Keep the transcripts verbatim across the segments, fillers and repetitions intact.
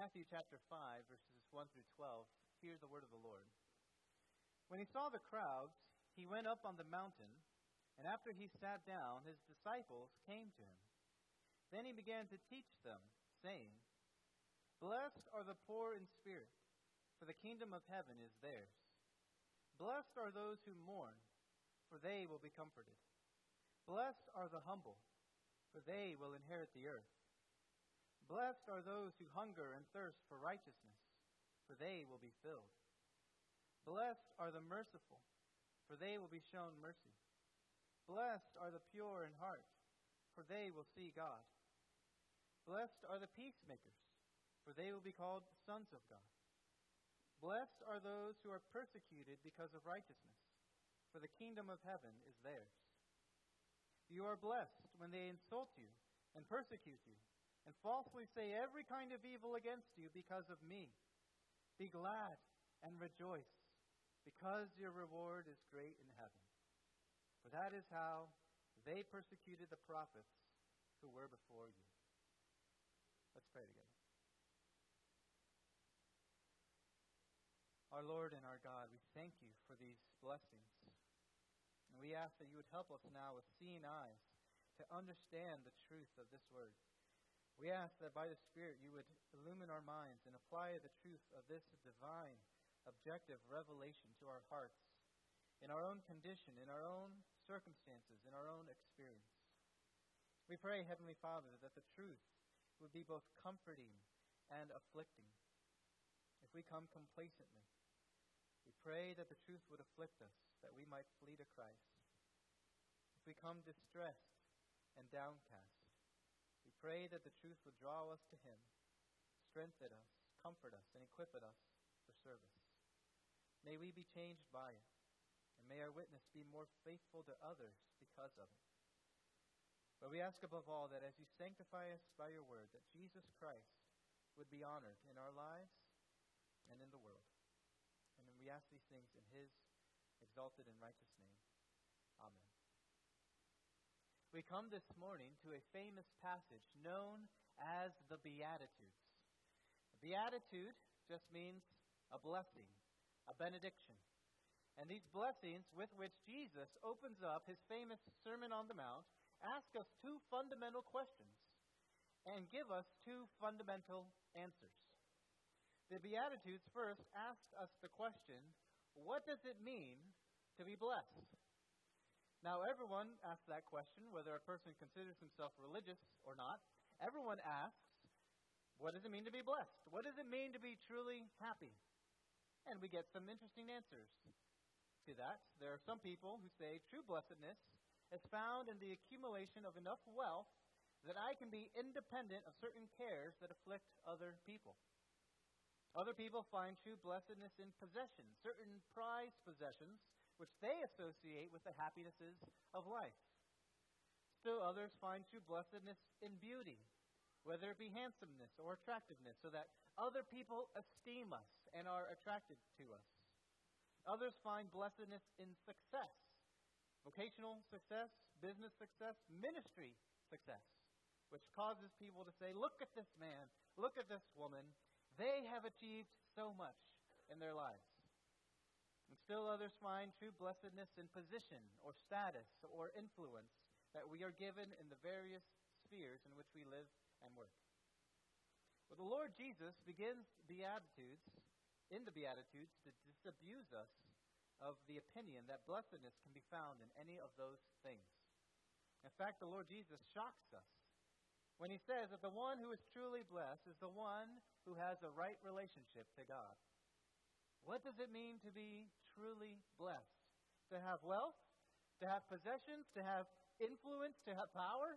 Matthew chapter five, verses one through twelve, hear the word of the Lord. When he saw the crowds, he went up on the mountain, and after he sat down, his disciples came to him. Then he began to teach them, saying, Blessed are the poor in spirit, for the kingdom of heaven is theirs. Blessed are those who mourn, for they will be comforted. Blessed are the humble, for they will inherit the earth. Blessed are those who hunger and thirst for righteousness, for they will be filled. Blessed are the merciful, for they will be shown mercy. Blessed are the pure in heart, for they will see God. Blessed are the peacemakers, for they will be called sons of God. Blessed are those who are persecuted because of righteousness, for the kingdom of heaven is theirs. You are blessed when they insult you and persecute you, and falsely say every kind of evil against you because of me. Be glad and rejoice, because your reward is great in heaven. For that is how they persecuted the prophets who were before you. Let's pray together. Our Lord and our God, we thank you for these blessings. And we ask that you would help us now with seeing eyes to understand the truth of this word. We ask that by the Spirit you would illumine our minds and apply the truth of this divine, objective revelation to our hearts, in our own condition, in our own circumstances, in our own experience. We pray, Heavenly Father, that the truth would be both comforting and afflicting. If we come complacently, we pray that the truth would afflict us, that we might flee to Christ. If we come distressed and downcast, we pray that the truth would draw us to Him, strengthen us, comfort us, and equip us for service. May we be changed by it, and may our witness be more faithful to others because of it. But we ask above all that as you sanctify us by your word, that Jesus Christ would be honored in our lives and in the world. And we ask these things in His exalted and righteous name. Amen. We come this morning to a famous passage known as the Beatitudes. A beatitude just means a blessing, a benediction. And these blessings with which Jesus opens up his famous Sermon on the Mount ask us two fundamental questions and give us two fundamental answers. The Beatitudes first ask us the question, what does it mean to be blessed? Now, everyone asks that question, whether a person considers himself religious or not. Everyone asks, what does it mean to be blessed? What does it mean to be truly happy? And we get some interesting answers to that. There are some people who say true blessedness is found in the accumulation of enough wealth that I can be independent of certain cares that afflict other people. Other people find true blessedness in possessions, certain prized possessions, which they associate with the happinesses of life. Still others find true blessedness in beauty, whether it be handsomeness or attractiveness, so that other people esteem us and are attracted to us. Others find blessedness in success, vocational success, business success, ministry success, which causes people to say, look at this man, look at this woman, they have achieved so much in their lives. And still others find true blessedness in position or status or influence that we are given in the various spheres in which we live and work. But the Lord Jesus begins Beatitudes, in the Beatitudes, to disabuse us of the opinion that blessedness can be found in any of those things. In fact, the Lord Jesus shocks us when he says that the one who is truly blessed is the one who has a right relationship to God. What does it mean to be truly blessed? To have wealth? To have possessions? To have influence? To have power?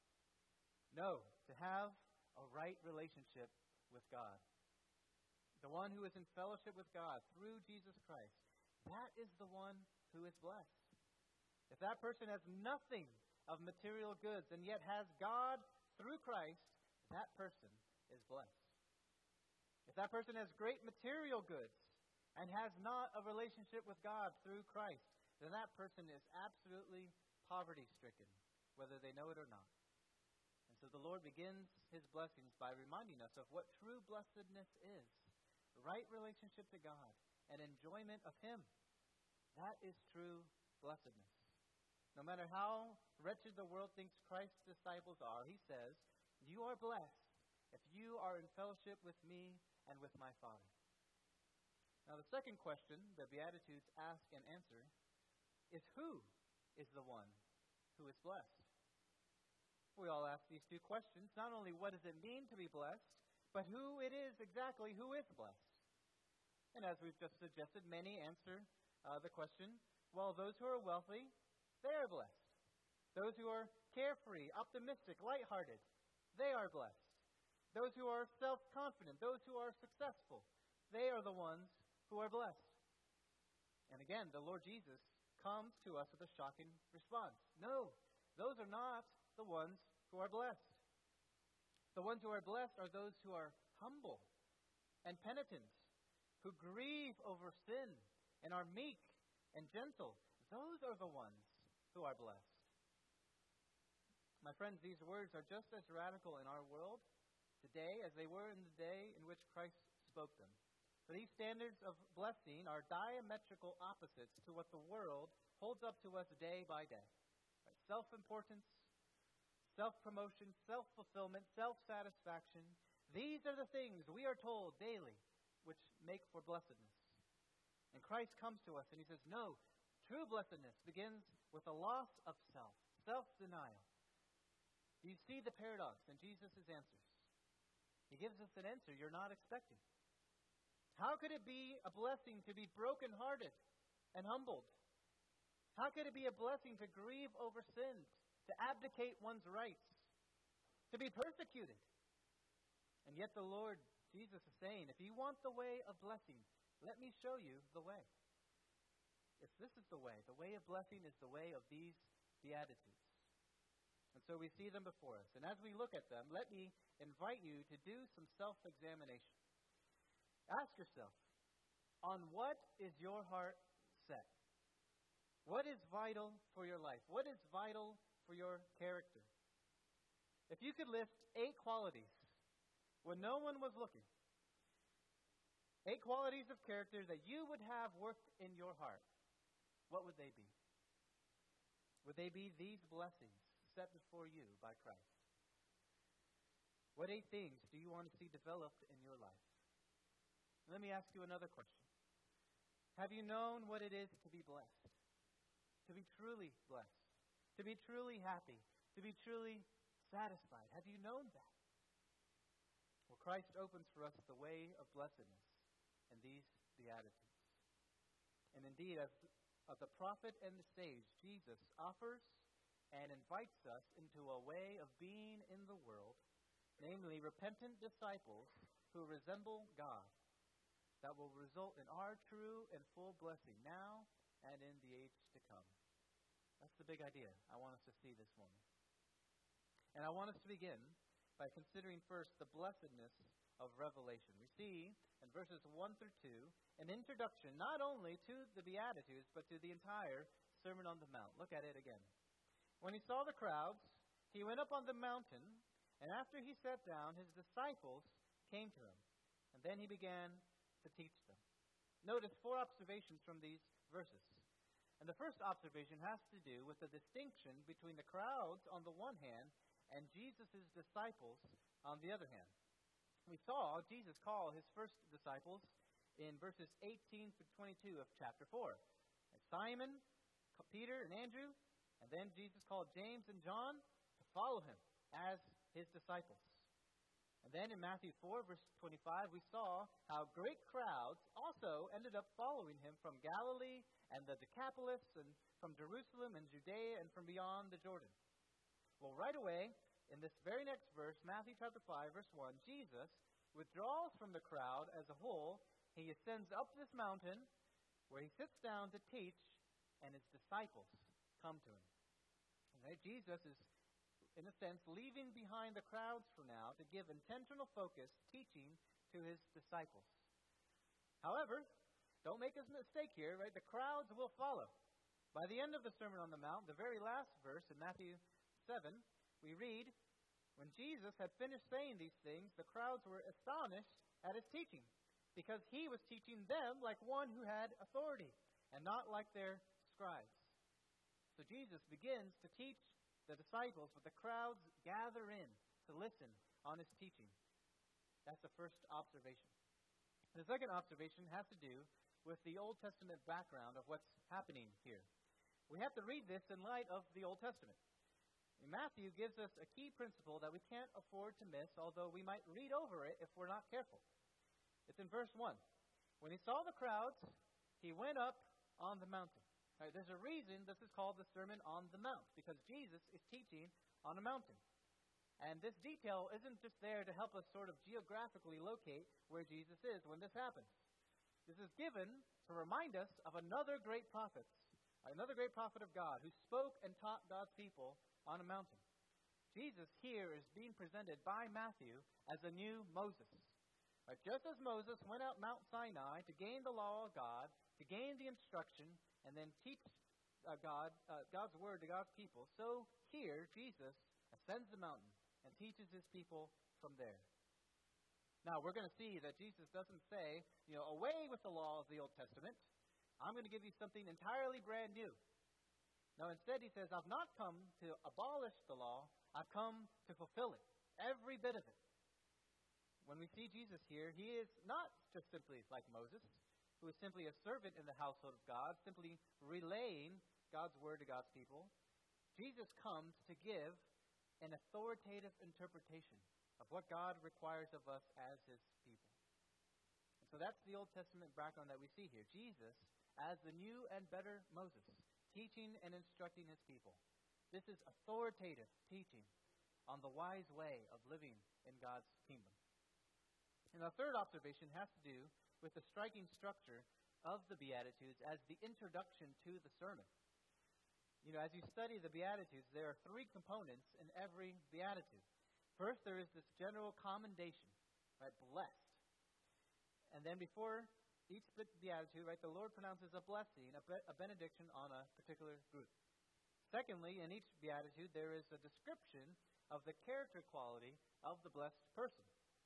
No, to have a right relationship with God. The one who is in fellowship with God through Jesus Christ. That is the one who is blessed. If that person has nothing of material goods and yet has God through Christ, that person is blessed. If that person has great material goods and has not a relationship with God through Christ, then that person is absolutely poverty-stricken, whether they know it or not. And So the Lord begins his blessings by reminding us of what true blessedness is. Right relationship to God and enjoyment of him. That is true blessedness. No matter how wretched the world thinks Christ's disciples are, he says, you are blessed if you are in fellowship with me and with my Father. Now the second question the Beatitudes ask and answer is, who is the one who is blessed? We all ask these two questions. Not only what does it mean to be blessed, but who it is exactly who is blessed. And as we've just suggested, many answer uh, the question, well, those who are wealthy, they are blessed. Those who are carefree, optimistic, lighthearted, they are blessed. Those who are self-confident, those who are successful, they are the ones who are blessed. And again, the Lord Jesus comes to us with a shocking response. No, those are not the ones who are blessed. The ones who are blessed are those who are humble and penitent, who grieve over sin and are meek and gentle. Those are the ones who are blessed. My friends, these words are just as radical in our world today as they were in the day in which Christ spoke them. For these standards of blessing are diametrical opposites to what the world holds up to us day by day. Right? Self-importance, self-promotion, self-fulfillment, self-satisfaction. These are the things we are told daily which make for blessedness. And Christ comes to us and he says, no, true blessedness begins with a loss of self, self-denial. Do you see the paradox in Jesus' answers? He gives us an answer you're not expecting. How could it be a blessing to be brokenhearted and humbled? How could it be a blessing to grieve over sins, to abdicate one's rights, to be persecuted? And yet the Lord Jesus is saying, if you want the way of blessing, let me show you the way. If this is the way, the way of blessing is the way of these Beatitudes. And so we see them before us. And as we look at them, let me invite you to do some self-examination. Ask yourself, on what is your heart set? What is vital for your life? What is vital for your character? If you could list eight qualities when no one was looking, eight qualities of character that you would have worked in your heart, what would they be? Would they be these blessings set before you by Christ? What eight things do you want to see developed in your life? Let me ask you another question. Have you known what it is to be blessed? To be truly blessed? To be truly happy? To be truly satisfied? Have you known that? Well, Christ opens for us the way of blessedness in these Beatitudes. And indeed, as of the prophet and the sage, Jesus offers and invites us into a way of being in the world, namely repentant disciples who resemble God, that will result in our true and full blessing now and in the age to come. That's the big idea I want us to see this morning. And I want us to begin by considering first the blessedness of Revelation. We see in verses one through two an introduction not only to the Beatitudes, but to the entire Sermon on the Mount. Look at it again. When he saw the crowds, he went up on the mountain, and after he sat down, his disciples came to him. And then he began to teach them. Notice four observations from these verses. And the first observation has to do with the distinction between the crowds on the one hand and Jesus' disciples on the other hand. We saw Jesus call his first disciples in verses eighteen through twenty-two of chapter four. And Simon, Peter, and Andrew, and then Jesus called James and John to follow him as his disciples. And then in Matthew four, verse twenty-five, we saw how great crowds also ended up following him from Galilee and the Decapolis, and from Jerusalem and Judea, and from beyond the Jordan. Well, right away, in this very next verse, Matthew chapter five, verse one, Jesus withdraws from the crowd as a whole. He ascends up this mountain where he sits down to teach, and his disciples come to him. Okay? Jesus is, in a sense, leaving behind the crowds for now to give intentional focus teaching to his disciples. However, don't make a mistake here, right? The crowds will follow. By the end of the Sermon on the Mount, the very last verse in Matthew seven, we read, When Jesus had finished saying these things, the crowds were astonished at his teaching, because he was teaching them like one who had authority, and not like their scribes. So Jesus begins to teach the disciples, but the crowds gather in to listen on his teaching. That's the first observation. The second observation has to do with the Old Testament background of what's happening here. We have to read this in light of the Old Testament. Matthew gives us a key principle that we can't afford to miss, although we might read over it if we're not careful. It's in verse one. When he saw the crowds, he went up on the mountain. Right, there's a reason this is called the Sermon on the Mount, because Jesus is teaching on a mountain. And this detail isn't just there to help us sort of geographically locate where Jesus is when this happens. This is given to remind us of another great prophet, another great prophet of God, who spoke and taught God's people on a mountain. Jesus here is being presented by Matthew as a new Moses. Right, just as Moses went out Mount Sinai to gain the law of God, to gain the instruction, and then teach uh, God, uh, God's word to God's people, so here Jesus ascends the mountain and teaches his people from there. Now, we're going to see that Jesus doesn't say, you know, away with the law of the Old Testament. I'm going to give you something entirely brand new. No, instead he says, I've not come to abolish the law, I've come to fulfill it, every bit of it. When we see Jesus here, he is not just simply like Moses, who is simply a servant in the household of God, simply relaying God's word to God's people. Jesus comes to give an authoritative interpretation of what God requires of us as his people. And so that's the Old Testament background that we see here. Jesus as the new and better Moses, teaching and instructing his people. This is authoritative teaching on the wise way of living in God's kingdom. And the third observation has to do with the striking structure of the Beatitudes as the introduction to the sermon. You know, as you study the Beatitudes, there are three components in every Beatitude. First, there is this general commendation, right, blessed. And then before each beatitude, right, the Lord pronounces a blessing, a, be- a benediction on a particular group. Secondly, in each beatitude, there is a description of the character quality of the blessed person.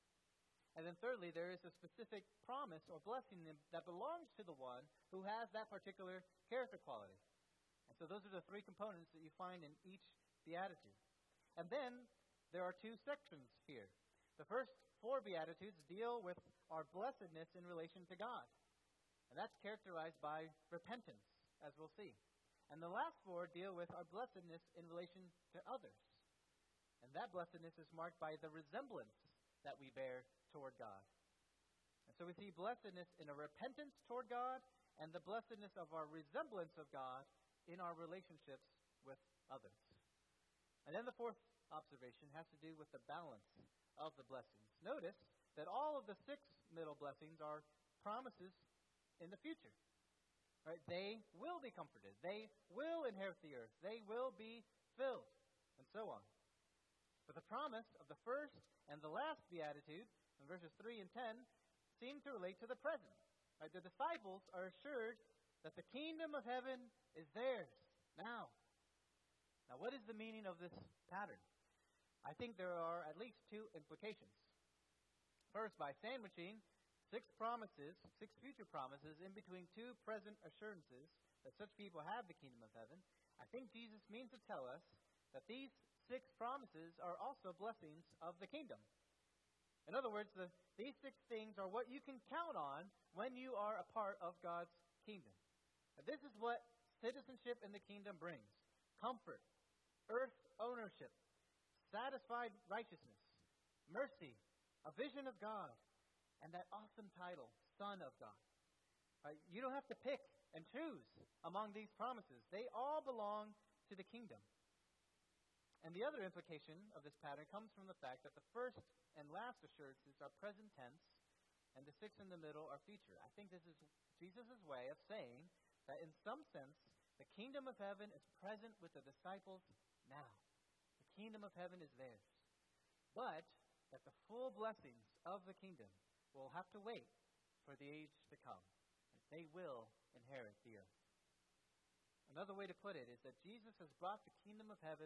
And then thirdly, there is a specific promise or blessing that belongs to the one who has that particular character quality. And so those are the three components that you find in each beatitude. And then there are two sections here. The first four beatitudes deal with our blessedness in relation to God. And that's characterized by repentance, as we'll see. And the last four deal with our blessedness in relation to others. And that blessedness is marked by the resemblance that we bear toward God. And so we see blessedness in a repentance toward God and the blessedness of our resemblance of God in our relationships with others. And then the fourth observation has to do with the balance of the blessings. Notice that all of the six middle blessings are promises in the future. Right? They will be comforted. They will inherit the earth. They will be filled, and so on. But the promise of the first and the last beatitude, in verses three and ten, seem to relate to the present. Right? The disciples are assured that the kingdom of heaven is theirs now. Now, what is the meaning of this pattern? I think there are at least two implications. First, by sandwiching six promises, six future promises, in between two present assurances that such people have the kingdom of heaven, I think Jesus means to tell us that these six promises are also blessings of the kingdom. In other words, the, these six things are what you can count on when you are a part of God's kingdom. And this is what citizenship in the kingdom brings: comfort, earth ownership, satisfied righteousness, mercy, a vision of God, and that awesome title, Son of God. Right? You don't have to pick and choose among these promises. They all belong to the kingdom. And the other implication of this pattern comes from the fact that the first and last assurances are present tense, and the six in the middle are future. I think this is Jesus' way of saying that in some sense, the kingdom of heaven is present with the disciples now. The kingdom of heaven is theirs. But that the full blessings of the kingdom will have to wait for the age to come. They will inherit the earth. Another way to put it is that Jesus has brought the kingdom of heaven to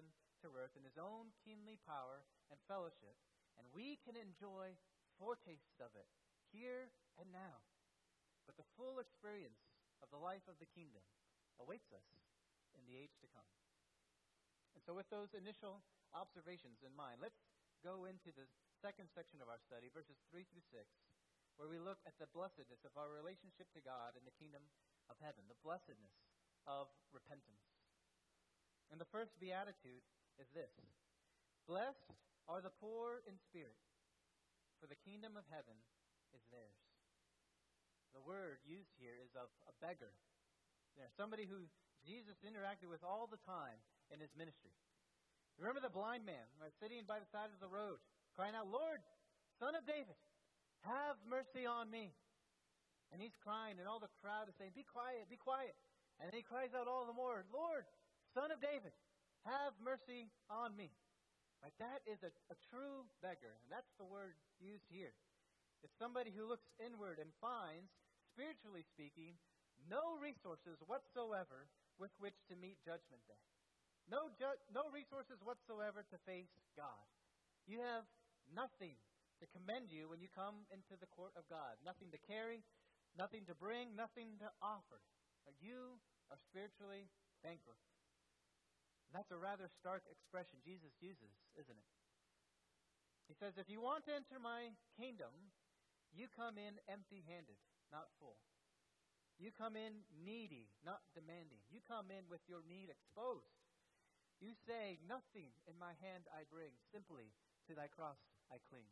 to earth in his own kingly power and fellowship, and we can enjoy foretastes of it here and now. But the full experience of the life of the kingdom awaits us in the age to come. And so with those initial observations in mind, let's go into the second section of our study, verses three through six, where we look at the blessedness of our relationship to God in the kingdom of heaven, the blessedness of repentance. And the first beatitude is this: blessed are the poor in spirit, for the kingdom of heaven is theirs. The word used here is of a beggar. You know, somebody who Jesus interacted with all the time in his ministry. Remember the blind man right, sitting by the side of the road, crying out, "Lord, Son of David, have mercy on me." And he's crying, and all the crowd is saying, "Be quiet, be quiet." And then he cries out all the more, "Lord, Son of David, have mercy on me." Right? That is a, a true beggar, and that's the word used here. It's somebody who looks inward and finds, spiritually speaking, no resources whatsoever with which to meet Judgment Day. No, ju- no resources whatsoever to face God. You have nothing to commend you when you come into the court of God. Nothing to carry, nothing to bring, nothing to offer. You are spiritually bankrupt. That's a rather stark expression Jesus uses, isn't it? He says, if you want to enter my kingdom, you come in empty-handed, not full. You come in needy, not demanding. You come in with your need exposed. You say, nothing in my hand I bring, simply to thy cross I cling.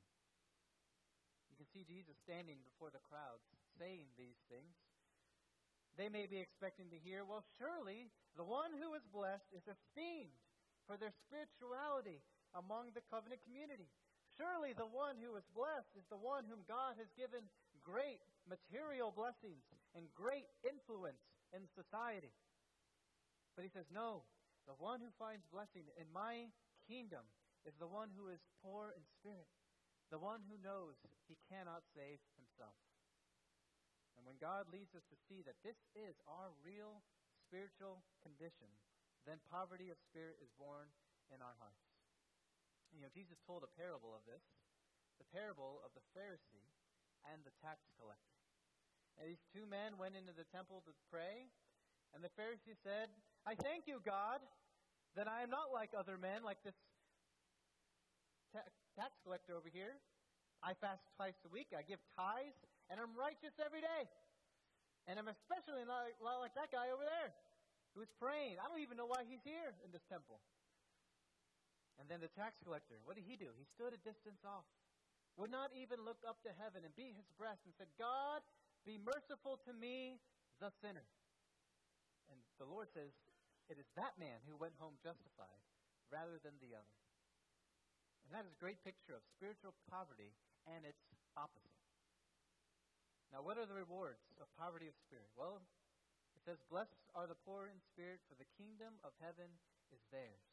You can see Jesus standing before the crowds saying these things. They may be expecting to hear, well, surely the one who is blessed is esteemed for their spirituality among the covenant community. Surely the one who is blessed is the one whom God has given great material blessings and great influence in society. But he says, no, the one who finds blessing in my kingdom is the one who is poor in spirit, the one who knows he cannot save himself. And when God leads us to see that this is our real spiritual condition, then poverty of spirit is born in our hearts. You know, Jesus told a parable of this, the parable of the Pharisee and the tax collector. And these two men went into the temple to pray, and the Pharisee said, I thank you, God, that I am not like other men, like this ta- tax collector over here. I fast twice a week, I give tithes, and I'm righteous every day. And I'm especially not like that guy over there who's praying. I don't even know why he's here in this temple. And then the tax collector, what did he do? He stood a distance off, would not even look up to heaven and beat his breast and said, God, be merciful to me, the sinner. And the Lord says, it is that man who went home justified rather than the other. And that is a great picture of spiritual poverty and its opposite. Now, what are the rewards of poverty of spirit? Well, it says, blessed are the poor in spirit, for the kingdom of heaven is theirs.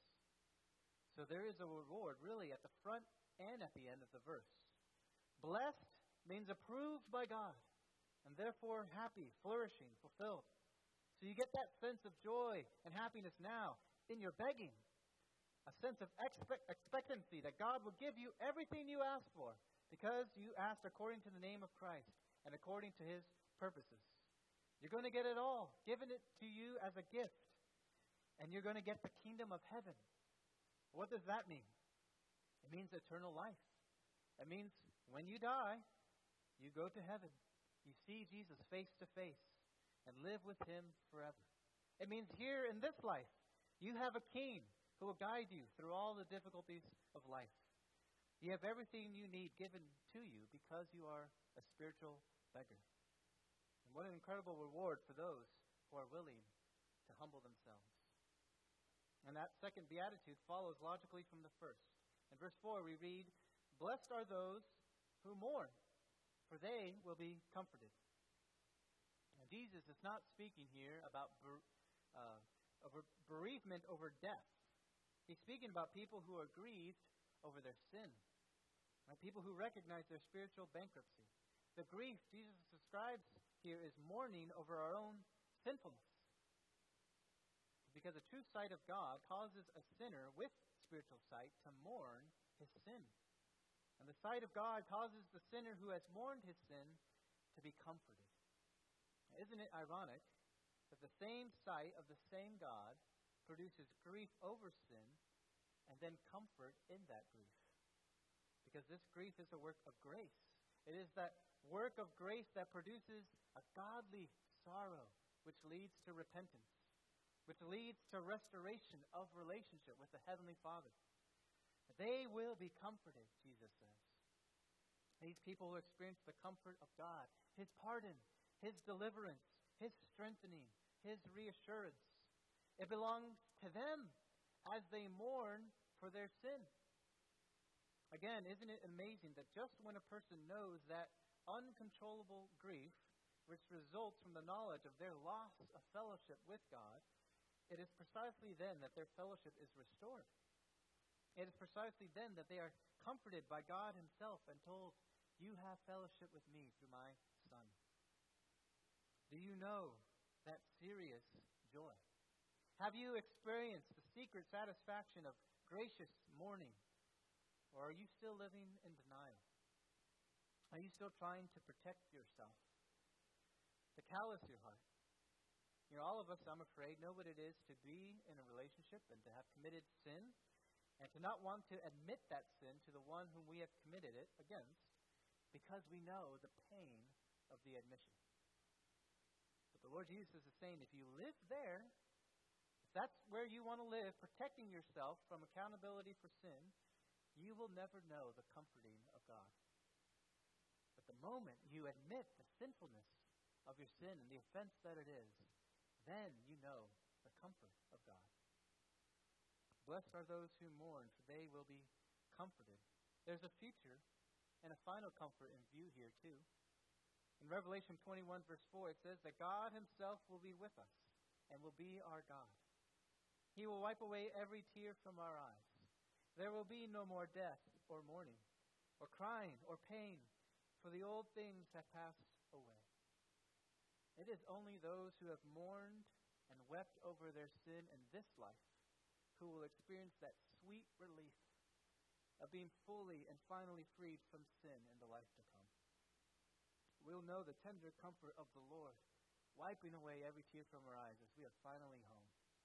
So there is a reward really at the front and at the end of the verse. Blessed means approved by God, and therefore happy, flourishing, fulfilled. So you get that sense of joy and happiness now in your begging. A sense of expect- expectancy that God will give you everything you ask for because you asked according to the name of Christ and according to his purposes. You're going to get it all, given it to you as a gift. And you're going to get the kingdom of heaven. What does that mean? It means eternal life. It means when you die, you go to heaven. You see Jesus face to face and live with him forever. It means here in this life, you have a king who will guide you through all the difficulties of life. You have everything you need given to you because you are a spiritual beggar. And what an incredible reward for those who are willing to humble themselves. And that second beatitude follows logically from the first. In verse four we read, blessed are those who mourn, for they will be comforted. Now, Jesus is not speaking here about ber- uh, over bereavement over death. He's speaking about people who are grieved over their sin. Right? People who recognize their spiritual bankruptcy. The grief Jesus describes here is mourning over our own sinfulness. Because a true sight of God causes a sinner with spiritual sight to mourn his sin. And the sight of God causes the sinner who has mourned his sin to be comforted. Now, isn't it ironic that the same sight of the same God produces grief over sin and then comfort in that grief? Because this grief is a work of grace. It is that work of grace that produces a godly sorrow, which leads to repentance, which leads to restoration of relationship with the Heavenly Father. They will be comforted, Jesus says. These people who experience the comfort of God, His pardon, His deliverance, His strengthening, His reassurance. It belongs to them as they mourn for their sin. Again, isn't it amazing that just when a person knows that uncontrollable grief, which results from the knowledge of their loss of fellowship with God, it is precisely then that their fellowship is restored. It is precisely then that they are comforted by God Himself and told, "You have fellowship with me through my Son." Do you know that serious joy? Have you experienced the secret satisfaction of gracious mourning? Or are you still living in denial? Are you still trying to protect yourself? To callous your heart? You know, all of us, I'm afraid, know what it is to be in a relationship and to have committed sin and to not want to admit that sin to the one whom we have committed it against because we know the pain of the admission. But the Lord Jesus is saying, if you live there, if that's where you want to live, protecting yourself from accountability for sin, you will never know the comforting of God. But the moment you admit the sinfulness of your sin and the offense that it is, then you know the comfort of God. Blessed are those who mourn, for they will be comforted. There's a future and a final comfort in view here too. In Revelation twenty-one, verse four, it says that God Himself will be with us and will be our God. He will wipe away every tear from our eyes. There will be no more death or mourning or crying or pain, for the old things have passed away. It is only those who have mourned and wept over their sin in this life who will experience that sweet relief of being fully and finally freed from sin in the life to come. We'll know the tender comfort of the Lord, wiping away every tear from our eyes as we are finally home.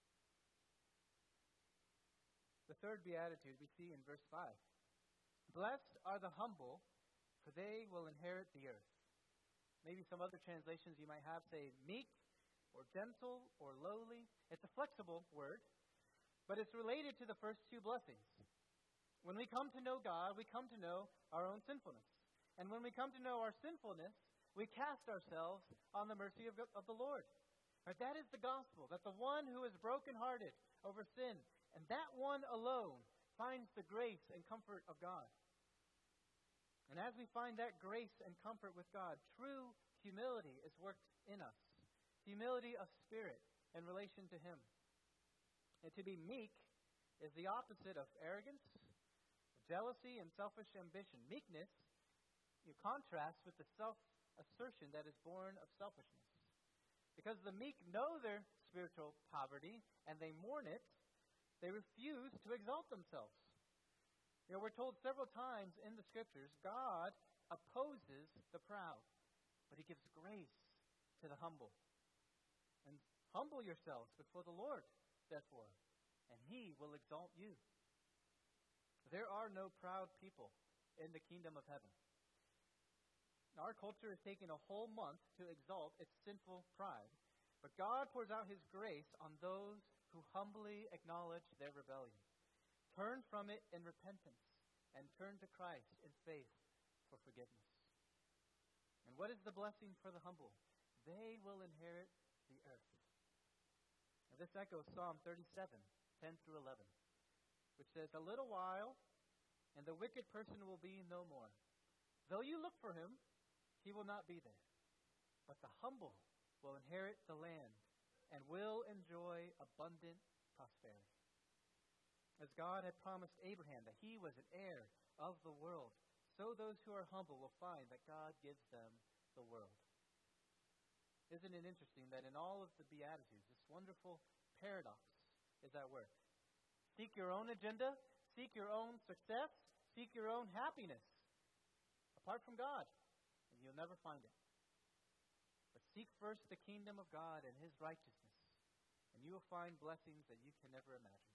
The third beatitude we see in verse five. Blessed are the humble, for they will inherit the earth. Maybe some other translations you might have say meek, or gentle, or lowly. It's a flexible word, but it's related to the first two blessings. When we come to know God, we come to know our own sinfulness. And when we come to know our sinfulness, we cast ourselves on the mercy of, of the Lord. Right? That is the gospel, that the one who is brokenhearted over sin, and that one alone finds the grace and comfort of God. And as we find that grace and comfort with God, true humility is worked in us. Humility of spirit in relation to Him. And to be meek is the opposite of arrogance, jealousy, and selfish ambition. Meekness, you contrast with the self-assertion that is born of selfishness. Because the meek know their spiritual poverty, and they mourn it, they refuse to exalt themselves. You know, we're told several times in the Scriptures, God opposes the proud, but He gives grace to the humble. And humble yourselves before the Lord, therefore, and He will exalt you. There are no proud people in the kingdom of heaven. Our culture is taking a whole month to exalt its sinful pride, but God pours out His grace on those who humbly acknowledge their rebellion, turn from it in repentance, and turn to Christ in faith for forgiveness. And what is the blessing for the humble? They will inherit the earth. Now this echoes Psalm thirty-seven, ten through eleven, which says, "A little while, and the wicked person will be no more. Though you look for him, he will not be there. But the humble will inherit the land and will enjoy abundant prosperity." As God had promised Abraham that he was an heir of the world, so those who are humble will find that God gives them the world. Isn't it interesting that in all of the Beatitudes, this wonderful paradox is at work? Seek your own agenda, seek your own success, seek your own happiness, apart from God, and you'll never find it. But seek first the kingdom of God and His righteousness, and you will find blessings that you can never imagine.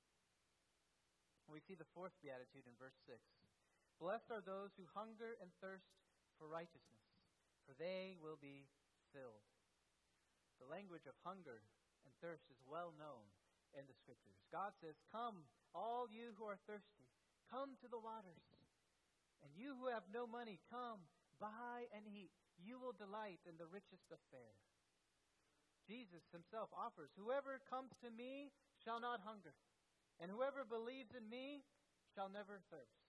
We see the fourth beatitude in verse six. Blessed are those who hunger and thirst for righteousness, for they will be filled. The language of hunger and thirst is well known in the Scriptures. God says, come, all you who are thirsty, come to the waters. And you who have no money, come, buy and eat. You will delight in the richest of fare. Jesus Himself offers, whoever comes to me shall not hunger, and whoever believes in me shall never thirst.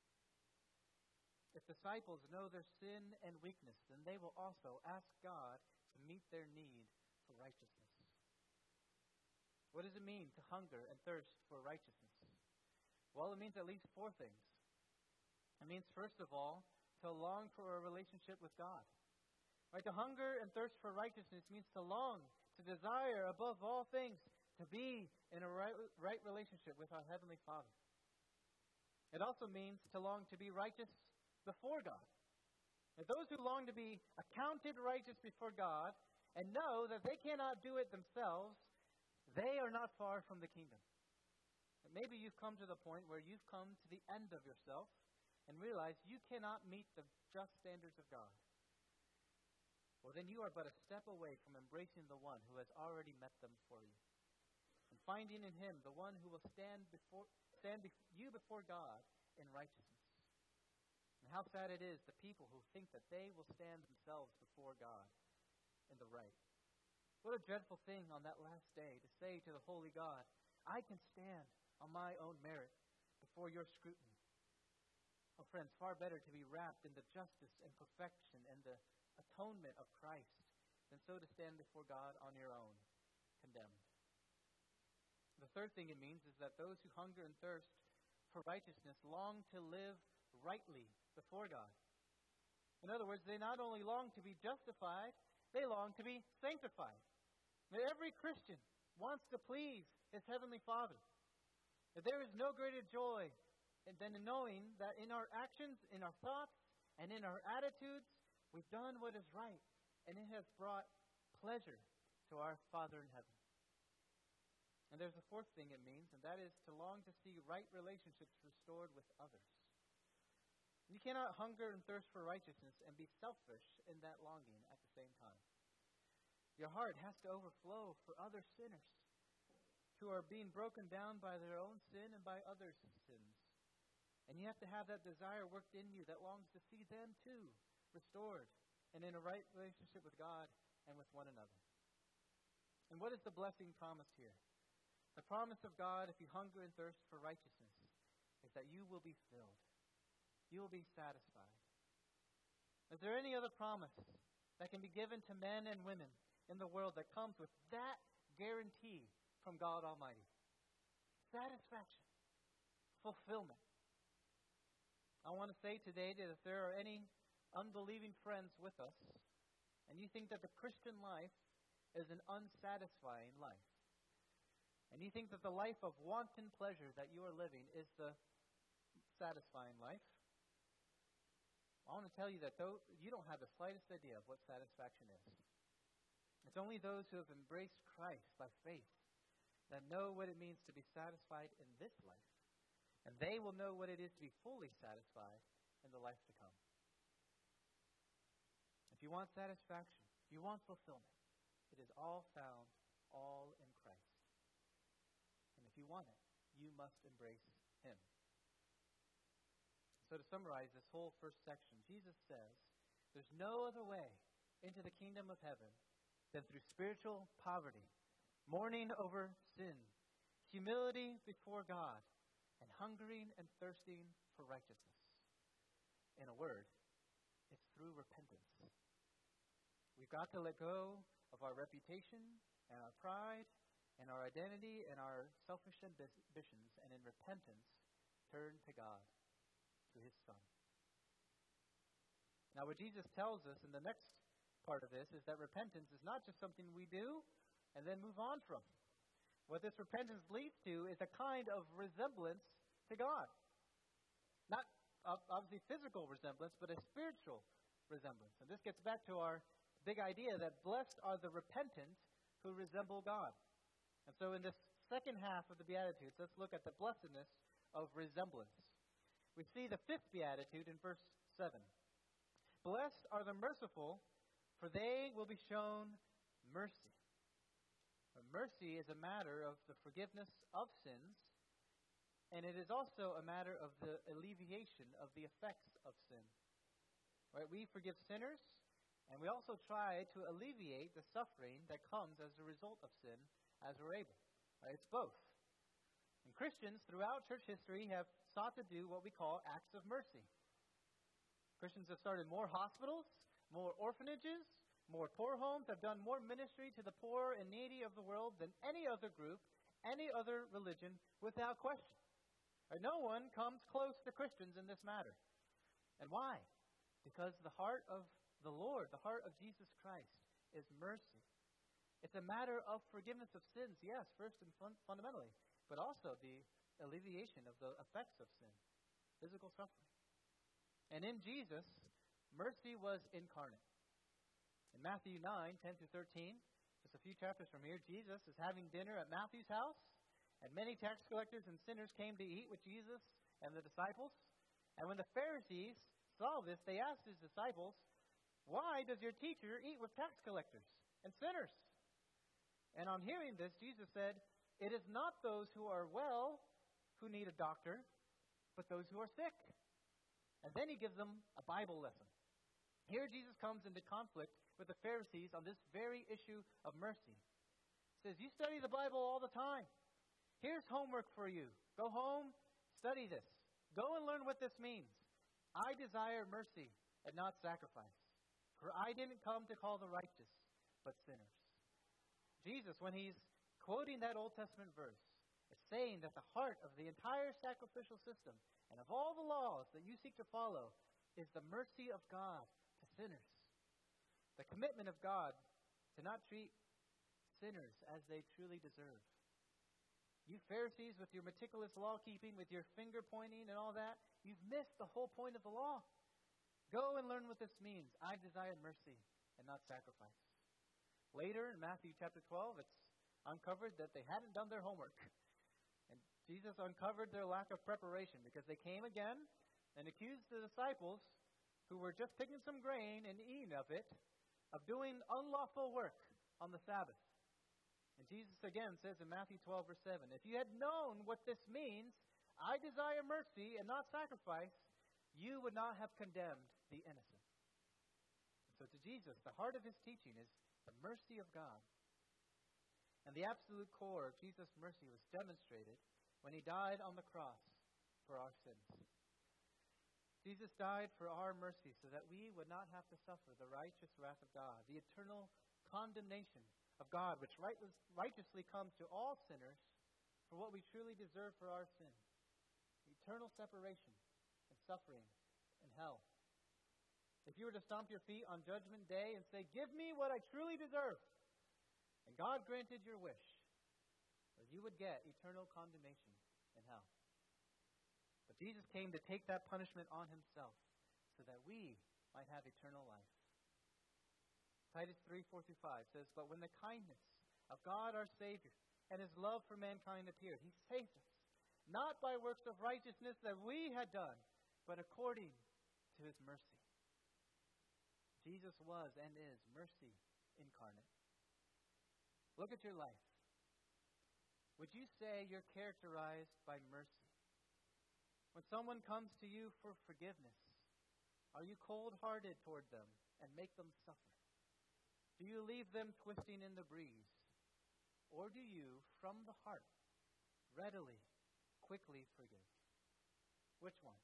If disciples know their sin and weakness, then they will also ask God to meet their need for righteousness. What does it mean to hunger and thirst for righteousness? Well, it means at least four things. It means, first of all, to long for a relationship with God. Right? To hunger and thirst for righteousness means to long, to desire above all things, to be in a right, right relationship with our Heavenly Father. It also means to long to be righteous before God. And those who long to be accounted righteous before God and know that they cannot do it themselves, they are not far from the kingdom. And maybe you've come to the point where you've come to the end of yourself and realize you cannot meet the just standards of God. Well, then you are but a step away from embracing the one who has already met them for you, and finding in Him the one who will stand before stand be- you before God in righteousness. And how sad it is, the people who think that they will stand themselves before God in the right. What a dreadful thing on that last day to say to the holy God, I can stand on my own merit before your scrutiny. Oh, friends, far better to be wrapped in the justice and perfection and the atonement of Christ than so to stand before God on your own, condemned. The third thing it means is that those who hunger and thirst for righteousness long to live rightly before God. In other words, they not only long to be justified, they long to be sanctified. Now, every Christian wants to please his Heavenly Father. That there is no greater joy than in knowing that in our actions, in our thoughts, and in our attitudes, we've done what is right, and it has brought pleasure to our Father in heaven. And there's a fourth thing it means, and that is to long to see right relationships restored with others. You cannot hunger and thirst for righteousness and be selfish in that longing at the same time. Your heart has to overflow for other sinners who are being broken down by their own sin and by others' sins. And you have to have that desire worked in you that longs to see them too restored and in a right relationship with God and with one another. And what is the blessing promised here? The promise of God, if you hunger and thirst for righteousness, is that you will be filled. You will be satisfied. Is there any other promise that can be given to men and women in the world that comes with that guarantee from God Almighty? Satisfaction. Fulfillment. I want to say today that if there are any unbelieving friends with us, and you think that the Christian life is an unsatisfying life, and you think that the life of wanton pleasure that you are living is the satisfying life, I want to tell you that though you don't have the slightest idea of what satisfaction is. It's only those who have embraced Christ by faith that know what it means to be satisfied in this life. And they will know what it is to be fully satisfied in the life to come. If you want satisfaction, if you want fulfillment, it is all found all in Christ. And if you want it, you must embrace Him. So to summarize this whole first section, Jesus says, there's no other way into the kingdom of heaven than through spiritual poverty, mourning over sin, humility before God, and hungering and thirsting for righteousness. In a word, it's through repentance. We've got to let go of our reputation and our pride and our identity and our selfish ambitions, and in repentance, turn to God through His Son. Now, what Jesus tells us in the next part of this is that repentance is not just something we do and then move on from. What this repentance leads to is a kind of resemblance to God. Not ob- obviously physical resemblance, but a spiritual resemblance. And this gets back to our big idea that blessed are the repentant who resemble God. And so in this second half of the Beatitudes, let's look at the blessedness of resemblance. We see the fifth Beatitude in verse seven. Blessed are the merciful, for they will be shown mercy. Mercy is a matter of the forgiveness of sins, and it is also a matter of the alleviation of the effects of sin. Right? We forgive sinners, and we also try to alleviate the suffering that comes as a result of sin as we're able. Right? It's both. And Christians throughout church history have sought to do what we call acts of mercy. Christians have started more hospitals, more orphanages, more poor homes, have done more ministry to the poor and needy of the world than any other group, any other religion, without question. Right? No one comes close to Christians in this matter. And why? Because the heart of the Lord, the heart of Jesus Christ, is mercy. It's a matter of forgiveness of sins, yes, first and fun- fundamentally, but also the alleviation of the effects of sin, physical suffering. And in Jesus, mercy was incarnate. In Matthew nine, ten through thirteen, just a few chapters from here, Jesus is having dinner at Matthew's house, and many tax collectors and sinners came to eat with Jesus and the disciples. And when the Pharisees saw this, they asked his disciples, "Why does your teacher eat with tax collectors and sinners?" And on hearing this, Jesus said, "It is not those who are well who need a doctor, but those who are sick." And then he gives them a Bible lesson. Here Jesus comes into conflict with the Pharisees on this very issue of mercy. He says, "You study the Bible all the time. Here's homework for you. Go home, study this. Go and learn what this means. I desire mercy and not sacrifice. For I didn't come to call the righteous, but sinners." Jesus, when he's quoting that Old Testament verse, is saying that the heart of the entire sacrificial system and of all the laws that you seek to follow is the mercy of God to sinners. The commitment of God to not treat sinners as they truly deserve. You Pharisees, with your meticulous law-keeping, with your finger-pointing and all that, you've missed the whole point of the law. Go and learn what this means. I desire mercy and not sacrifice. Later in Matthew chapter twelve, it's uncovered that they hadn't done their homework. And Jesus uncovered their lack of preparation because they came again and accused the disciples, who were just picking some grain and eating of it, of doing unlawful work on the Sabbath. And Jesus again says in Matthew twelve, verse seven, "If you had known what this means, I desire mercy and not sacrifice, you would not have condemned the innocent." And so to Jesus, the heart of his teaching is the mercy of God. And the absolute core of Jesus' mercy was demonstrated when he died on the cross for our sins. Jesus died for our mercy so that we would not have to suffer the righteous wrath of God, the eternal condemnation of God, which right, righteously comes to all sinners for what we truly deserve for our sin. Eternal separation and suffering in hell. If you were to stomp your feet on Judgment Day and say, "Give me what I truly deserve," and God granted your wish, well, you would get eternal condemnation in hell. But Jesus came to take that punishment on himself so that we might have eternal life. Titus three, four through five says, "But when the kindness of God our Savior and his love for mankind appeared, he saved us, not by works of righteousness that we had done, but according to his mercy." Jesus was and is mercy incarnate. Look at your life. Would you say you're characterized by mercy? When someone comes to you for forgiveness, are you cold-hearted toward them and make them suffer? Do you leave them twisting in the breeze? Or do you, from the heart, readily, quickly forgive? Which one?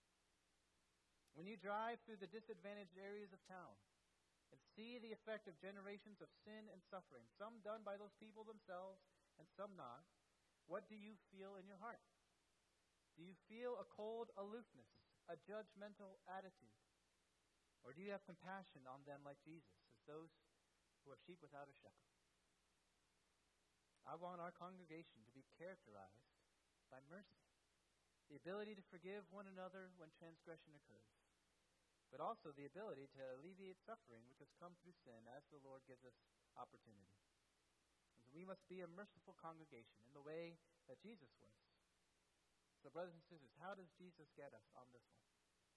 When you drive through the disadvantaged areas of town and see the effect of generations of sin and suffering, some done by those people themselves and some not, what do you feel in your heart? Do you feel a cold aloofness, a judgmental attitude? Or do you have compassion on them like Jesus, as those who are sheep without a shepherd? I want our congregation to be characterized by mercy. the ability to forgive one another when transgression occurs, but also the ability to alleviate suffering which has come through sin as the Lord gives us opportunity. And so we must be a merciful congregation in the way that Jesus was. So brothers and sisters, how does Jesus get us on this one?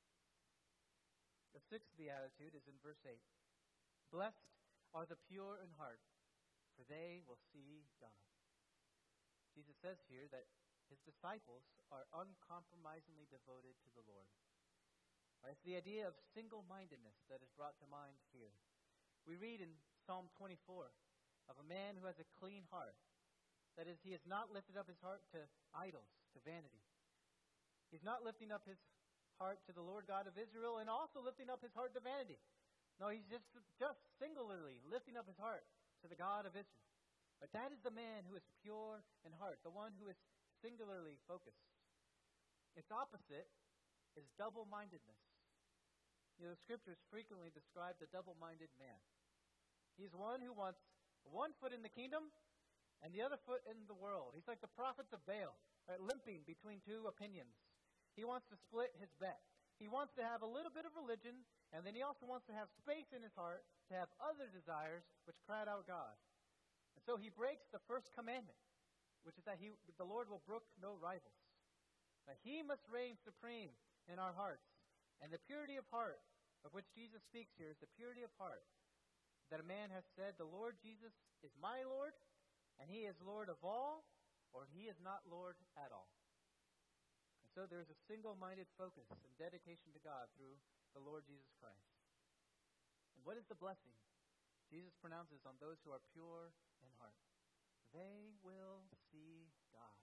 The sixth beatitude is in verse eight. Blessed are the pure in heart, for they will see God. Jesus says here that his disciples are uncompromisingly devoted to the Lord. Right? It's the idea of single-mindedness that is brought to mind here. We read in Psalm twenty-four of a man who has a clean heart. That is, he has not lifted up his heart to idols, to vanity. He's not lifting up his heart to the Lord God of Israel and also lifting up his heart to vanity. No, he's just, just singularly lifting up his heart to the God of Israel. But that is the man who is pure in heart, the one who is singularly focused. Its opposite is double-mindedness. You know, the Scriptures frequently describe the double-minded man. He's one who wants one foot in the kingdom and the other foot in the world. He's like the prophets of Baal, right, limping between two opinions. He wants to split his bet. He wants to have a little bit of religion, and then he also wants to have space in his heart to have other desires which crowd out God. And so he breaks the first commandment, which is that he, the Lord will brook no rivals. That he must reign supreme in our hearts. And the purity of heart of which Jesus speaks here is the purity of heart that a man has said, the Lord Jesus is my Lord, and he is Lord of all, or he is not Lord at all. And so there is a single-minded focus and dedication to God through the Lord Jesus Christ. And what is the blessing Jesus pronounces on those who are pure in heart? They will see God.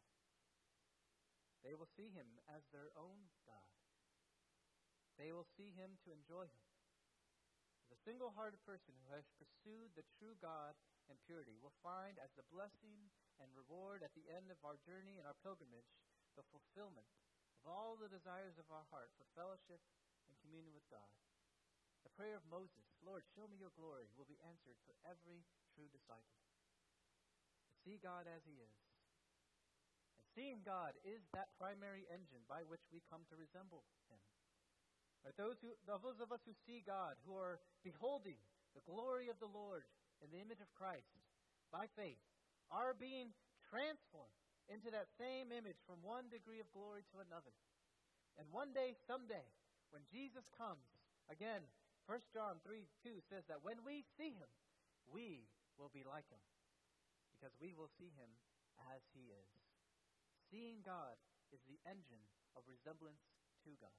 They will see him as their own God. They will see him to enjoy him. The single-hearted person who has pursued the true God in purity will find as the blessing and reward at the end of our journey and our pilgrimage the fulfillment of all the desires of our heart for fellowship and communion with God. The prayer of Moses, Lord, show me your glory, will be answered for every true disciple. To see God as he is. And seeing God is that primary engine by which we come to resemble him. Right, those, who, those of us who see God, who are beholding the glory of the Lord in the image of Christ by faith, are being transformed into that same image from one degree of glory to another. And one day, someday, when Jesus comes, again, First John three two says that when we see him, we will be like him, because we will see him as he is. Seeing God is the engine of resemblance to God.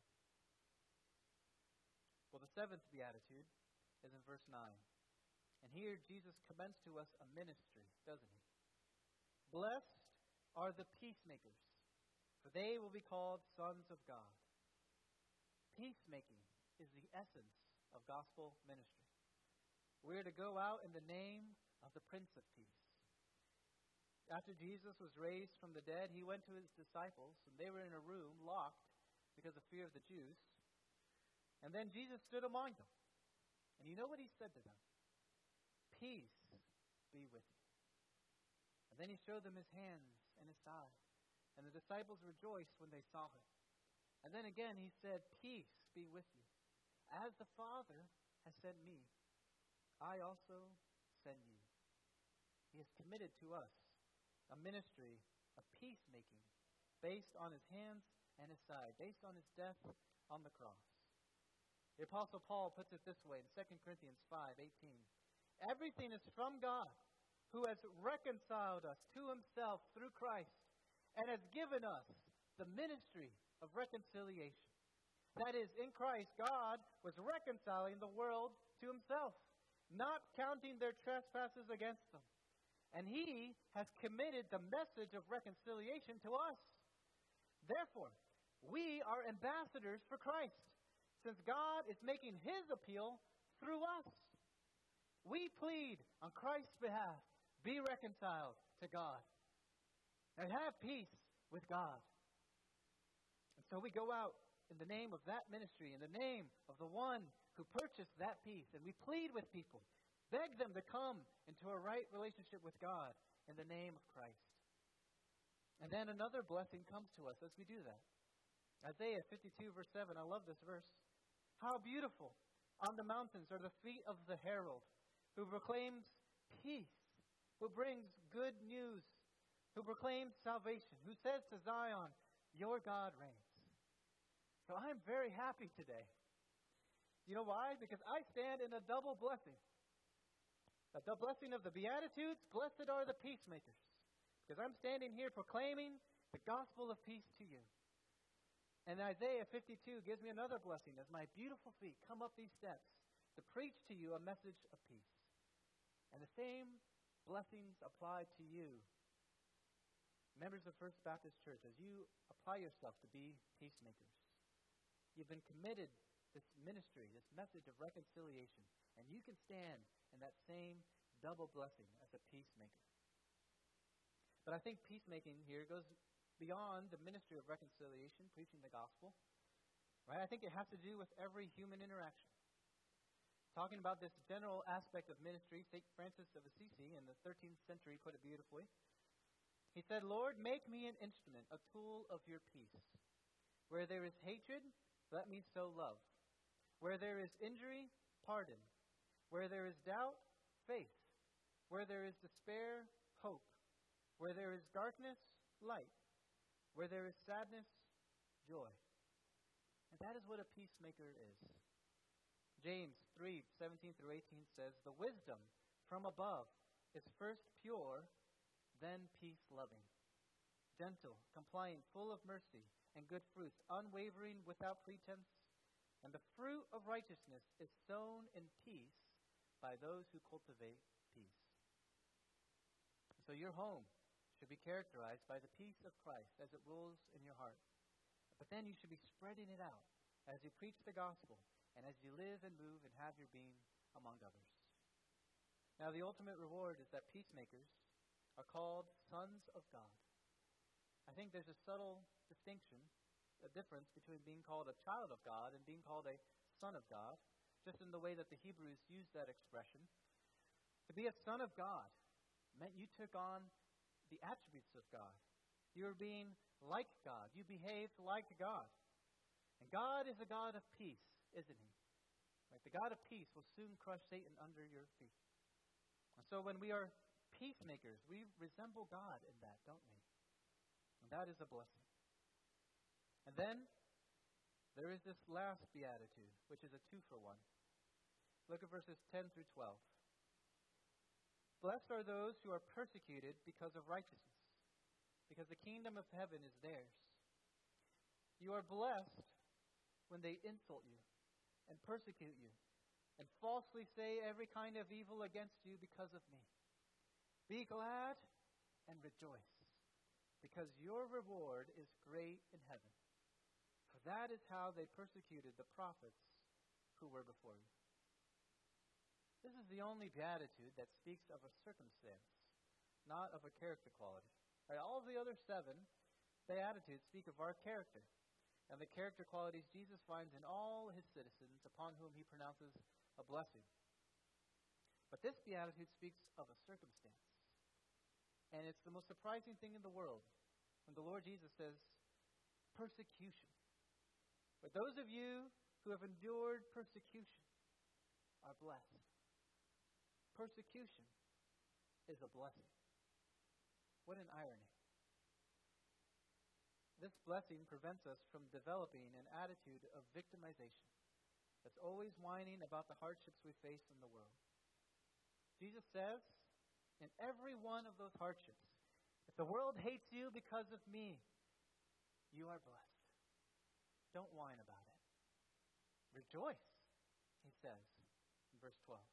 Well, the seventh beatitude is in verse nine. And here Jesus commends to us a ministry, doesn't he? Blessed are the peacemakers, for they will be called sons of God. Peacemaking is the essence of gospel ministry. We're to go out in the name of the Prince of Peace. After Jesus was raised from the dead, he went to his disciples, and they were in a room locked because of fear of the Jews. And then Jesus stood among them. And you know what he said to them? Peace be with you. And then he showed them his hands and his side. And the disciples rejoiced when they saw him. And then again he said, peace be with you. As the Father has sent me, I also send you. He has committed to us a ministry of peacemaking based on his hands and his side, based on his death on the cross. The Apostle Paul puts it this way in Second Corinthians five eighteen. Everything is from God, who has reconciled us to himself through Christ and has given us the ministry of reconciliation. That is, in Christ, God was reconciling the world to himself, not counting their trespasses against them. And he has committed the message of reconciliation to us. Therefore, we are ambassadors for Christ, since God is making his appeal through us. We plead on Christ's behalf, be reconciled to God and have peace with God. And so we go out in the name of that ministry, in the name of the one who purchased that peace, and we plead with people, beg them to come into a right relationship with God in the name of Christ. And then another blessing comes to us as we do that. Isaiah fifty-two, verse seven, I love this verse. How beautiful on the mountains are the feet of the herald, who proclaims peace, who brings good news, who proclaims salvation, who says to Zion, your God reigns. So I'm very happy today. You know why? Because I stand in a double blessing. The blessing of the Beatitudes, blessed are the peacemakers. Because I'm standing here proclaiming the gospel of peace to you. And Isaiah fifty-two gives me another blessing as my beautiful feet come up these steps to preach to you a message of peace. And the same blessings apply to you, members of First Baptist Church, as you apply yourself to be peacemakers. You've been committed this ministry, this message of reconciliation, and you can stand in that same double blessing as a peacemaker. But I think peacemaking here goes beyond the ministry of reconciliation, preaching the gospel. Right? I think it has to do with every human interaction. Talking about this general aspect of ministry, Saint Francis of Assisi in the thirteenth century put it beautifully. He said, Lord, make me an instrument, a tool of your peace. Where there is hatred, let me sow love. Where there is injury, pardon. Where there is doubt, faith. Where there is despair, hope. Where there is darkness, light. Where there is sadness, joy. And that is what a peacemaker is. James three, seventeen through eighteen says, the wisdom from above is first pure, then peace-loving, gentle, compliant, full of mercy and good fruits, unwavering, without pretense. And the fruit of righteousness is sown in peace by those who cultivate peace. So your home should be characterized by the peace of Christ as it rules in your heart. But then you should be spreading it out as you preach the gospel and as you live and move and have your being among others. Now the ultimate reward is that peacemakers are called sons of God. I think there's a subtle distinction, a difference between being called a child of God and being called a son of God, just in the way that the Hebrews used that expression. To be a son of God meant you took on the attributes of God. You were being like God. You behaved like God. And God is a God of peace, isn't He? Right? The God of peace will soon crush Satan under your feet. And so when we are peacemakers, we resemble God in that, don't we? And that is a blessing. And then there is this last beatitude, which is a two for one. Look at verses ten through twelve. Blessed are those who are persecuted because of righteousness, because the kingdom of heaven is theirs. You are blessed when they insult you and persecute you and falsely say every kind of evil against you because of me. Be glad and rejoice, because your reward is great in heaven. For that is how they persecuted the prophets who were before you. This is the only beatitude that speaks of a circumstance, not of a character quality. Right, all of the other seven beatitudes speak of our character and the character qualities Jesus finds in all His citizens upon whom He pronounces a blessing. But this beatitude speaks of a circumstance. And it's the most surprising thing in the world when the Lord Jesus says, persecution. But those of you who have endured persecution are blessed. Persecution is a blessing. What an irony. This blessing prevents us from developing an attitude of victimization that's always whining about the hardships we face in the world. Jesus says, in every one of those hardships, if the world hates you because of me, you are blessed. Don't whine about it. Rejoice, He says in verse twelve.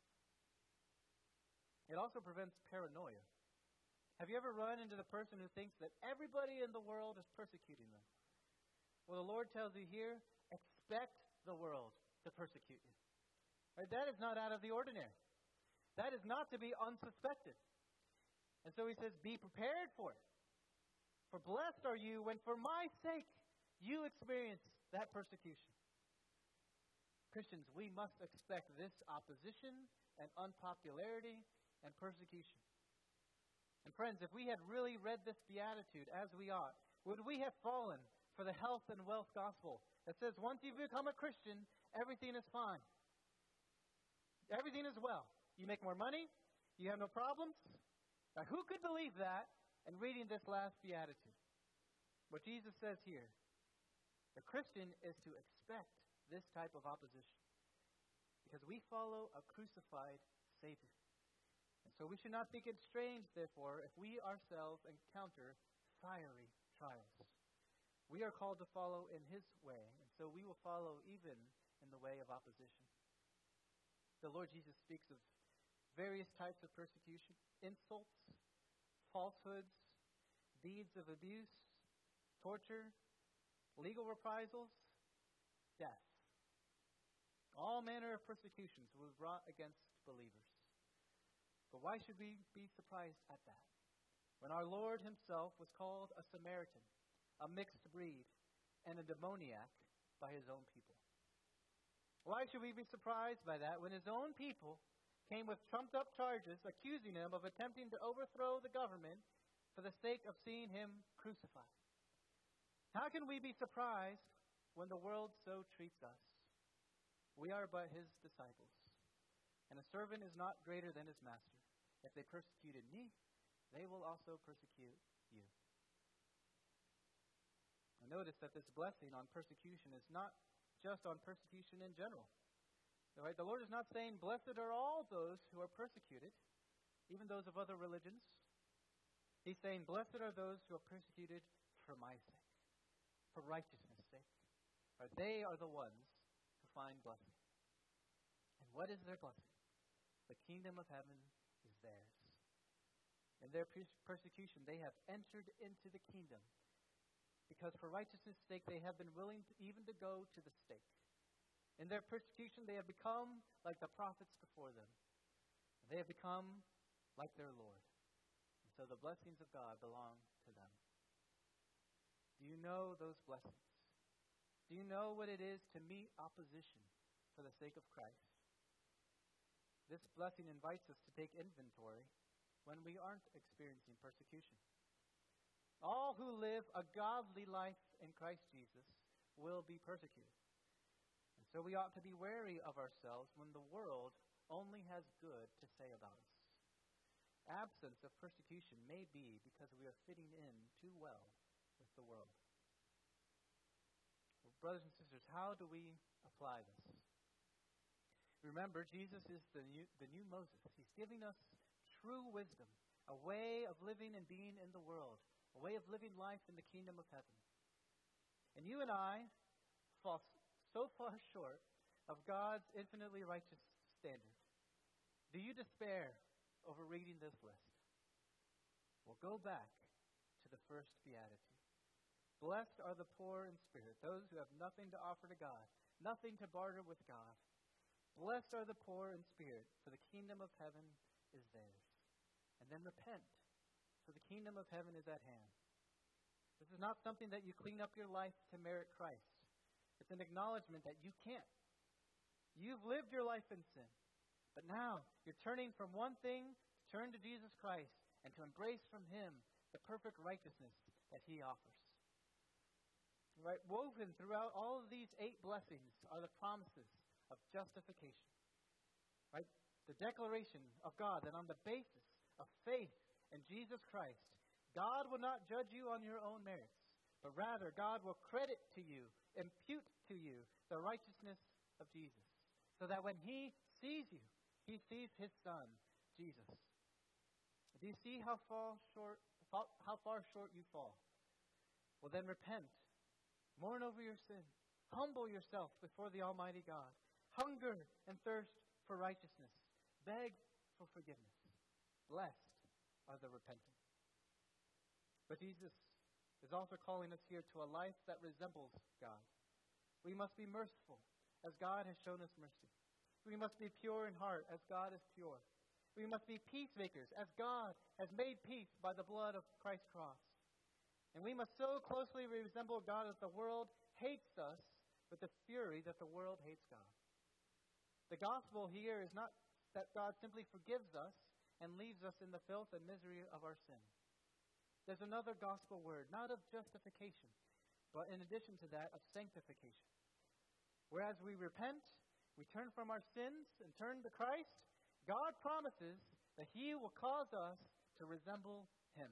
It also prevents paranoia. Have you ever run into the person who thinks that everybody in the world is persecuting them? Well, the Lord tells you here, expect the world to persecute you. Right? That is not out of the ordinary. That is not to be unsuspected. And so He says, be prepared for it. For blessed are you when for my sake you experience that persecution. Christians, we must expect this opposition and unpopularity and persecution. And friends, if we had really read this beatitude as we ought, would we have fallen for the health and wealth gospel that says once you become a Christian, everything is fine. Everything is well. You make more money. You have no problems. Now, who could believe that and reading this last beatitude? What Jesus says here, the Christian is to expect this type of opposition because we follow a crucified Savior. And so we should not think it strange, therefore, if we ourselves encounter fiery trials. We are called to follow in His way, and so we will follow even in the way of opposition. The Lord Jesus speaks of various types of persecution, insults, falsehoods, deeds of abuse, torture, legal reprisals, death. All manner of persecutions were brought against believers. But why should we be surprised at that? When our Lord Himself was called a Samaritan, a mixed breed, and a demoniac by His own people. Why should we be surprised by that when His own people came with trumped-up charges accusing Him of attempting to overthrow the government for the sake of seeing Him crucified? How can we be surprised when the world so treats us? We are but His disciples, and a servant is not greater than his master. If they persecuted me, they will also persecute you. And notice that this blessing on persecution is not just on persecution in general. Right? The Lord is not saying, blessed are all those who are persecuted, even those of other religions. He's saying, blessed are those who are persecuted for my sake, for righteousness' sake. Right? They are the ones who find blessing. And what is their blessing? The kingdom of heaven is theirs. In their persecution, they have entered into the kingdom because for righteousness' sake they have been willing to even to go to the stake. In their persecution, they have become like the prophets before them. They have become like their Lord. And so the blessings of God belong to them. Do you know those blessings? Do you know what it is to meet opposition for the sake of Christ? This blessing invites us to take inventory when we aren't experiencing persecution. All who live a godly life in Christ Jesus will be persecuted. And so we ought to be wary of ourselves when the world only has good to say about us. Absence of persecution may be because we are fitting in too well with the world. Well, brothers and sisters, how do we apply this? Remember, Jesus is the new, the new Moses. He's giving us true wisdom, a way of living and being in the world, a way of living life in the kingdom of heaven. And you and I fall so far short of God's infinitely righteous standard. Do you despair over reading this list? Well, go back to the first beatitude. Blessed are the poor in spirit, those who have nothing to offer to God, nothing to barter with God. Blessed are the poor in spirit, for the kingdom of heaven is theirs. And then repent, for the kingdom of heaven is at hand. This is not something that you clean up your life to merit Christ. It's an acknowledgement that you can't. You've lived your life in sin. But now you're turning from one thing to turn to Jesus Christ and to embrace from Him the perfect righteousness that He offers. Right? Woven throughout all of these eight blessings are the promises of justification. Right? The declaration of God that on the basis of faith in Jesus Christ, God will not judge you on your own merits, but rather God will credit to you, impute to you the righteousness of Jesus, so that when He sees you, He sees His Son, Jesus. Do you see how far short, how far short you fall? Well, then repent. Mourn over your sin. Humble yourself before the Almighty God. Hunger and thirst for righteousness. Beg for forgiveness. Blessed are the repentant. But Jesus is also calling us here to a life that resembles God. We must be merciful, as God has shown us mercy. We must be pure in heart, as God is pure. We must be peacemakers, as God has made peace by the blood of Christ's cross. And we must so closely resemble God that the world hates us with the fury that the world hates God. The gospel here is not that God simply forgives us and leaves us in the filth and misery of our sin. There's another gospel word, not of justification, but in addition to that, of sanctification. Whereas we repent, we turn from our sins and turn to Christ, God promises that He will cause us to resemble Him.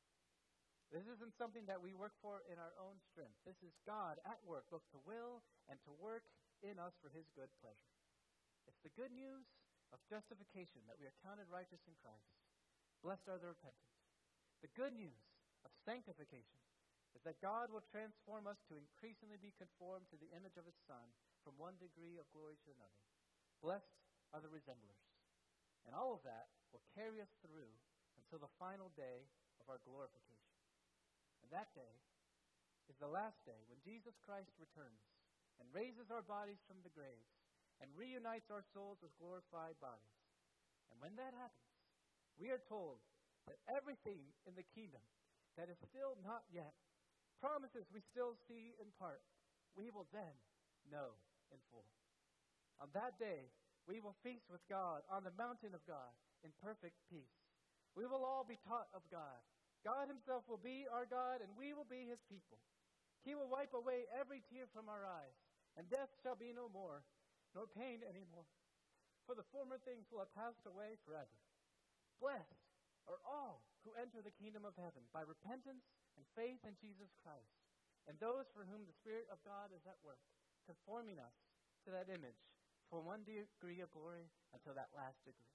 This isn't something that we work for in our own strength. This is God at work, both to will and to work in us for His good pleasure. It's the good news of justification, that we are counted righteous in Christ. Blessed are the repentant. The good news of sanctification is that God will transform us to increasingly be conformed to the image of His Son from one degree of glory to another. Blessed are the resemblers. And all of that will carry us through until the final day of our glorification. And that day is the last day when Jesus Christ returns and raises our bodies from the graves and reunites our souls with glorified bodies. And when that happens, we are told that everything in the kingdom that is still not yet, promises we still see in part, we will then know in full. On that day, we will feast with God on the mountain of God in perfect peace. We will all be taught of God. God Himself will be our God, and we will be His people. He will wipe away every tear from our eyes, and death shall be no more, nor pain any more. For the former things will have passed away forever. Blessed are all who enter the kingdom of heaven by repentance and faith in Jesus Christ, and those for whom the Spirit of God is at work, conforming us to that image from one degree of glory until that last degree.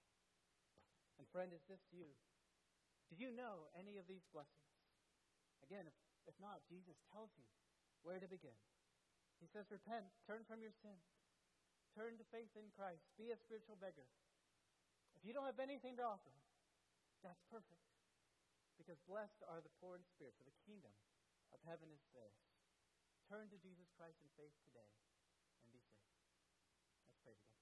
And friend, is this you? Do you know any of these blessings? Again, if, if not, Jesus tells you where to begin. He says, repent, turn from your sins, turn to faith in Christ, be a spiritual beggar. If you don't have anything to offer, that's perfect. Because blessed are the poor in spirit, for the kingdom of heaven is theirs. Turn to Jesus Christ in faith today and be saved. Let's pray together.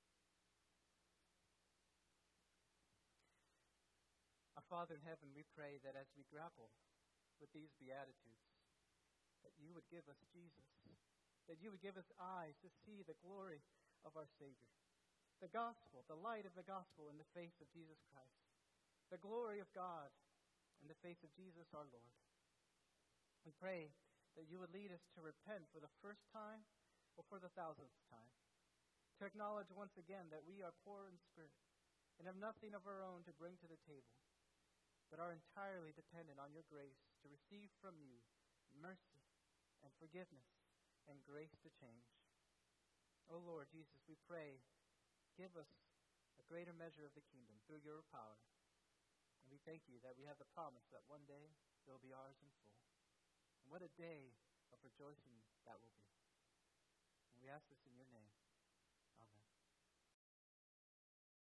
Our Father in heaven, we pray that as we grapple with these Beatitudes, that you would give us Jesus, that you would give us eyes to see the glory of our Savior, the gospel, the light of the gospel in the face of Jesus Christ, the glory of God in the face of Jesus our Lord. We pray that you would lead us to repent for the first time or for the thousandth time, to acknowledge once again that we are poor in spirit and have nothing of our own to bring to the table, but are entirely dependent on your grace to receive from you mercy and forgiveness and grace to change. O Lord Jesus, we pray, give us a greater measure of the kingdom through your power. And we thank you that we have the promise that one day it will be ours in full. And what a day of rejoicing that will be. And we ask this in your name.